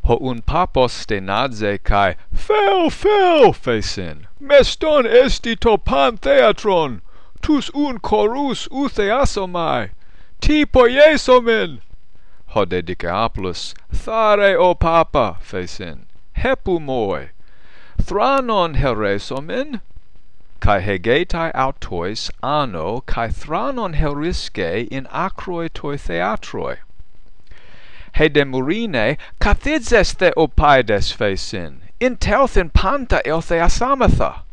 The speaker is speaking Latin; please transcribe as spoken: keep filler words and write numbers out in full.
Ho un papos stenadze kai fel fel fesin. Meston esti to pantheatron, tus un chorus utheasomai, ti poiesomen. Ho de Dicaplus thare o papa fesin, hepu moi, thranon heresomen, kai hegetai autois anno kai thranon herisque in acroi toi theatroi. He de murine kathidzes the opaides fesin, in telthin panta el theasamatha.